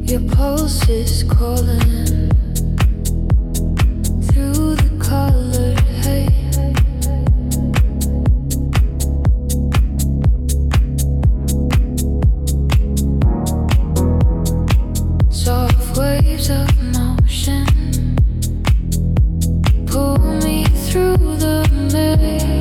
Your pulse is calling through the colored haze. Soft waves of motion pull me through the maze.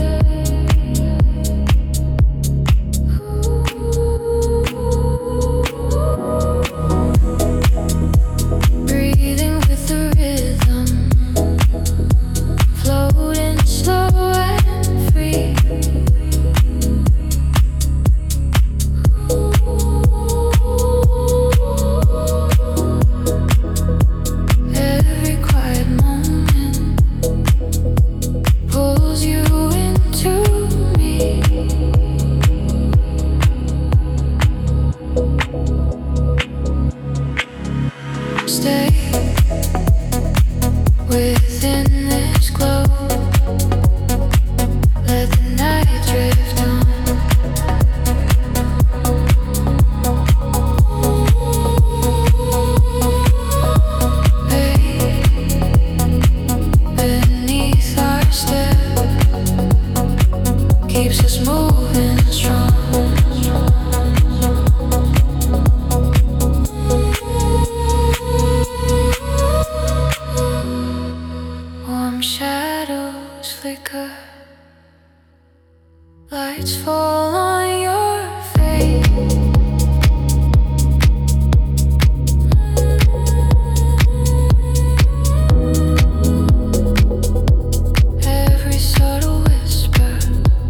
Lights fall on your face. Every subtle whisper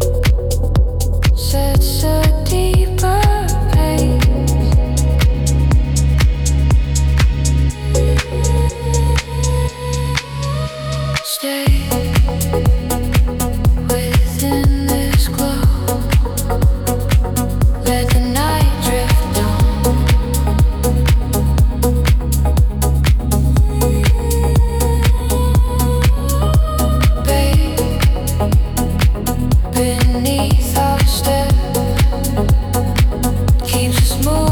sets a deeper pace. Stay within this glow. Let the night drift on. Babe, beneath our step keeps us moving.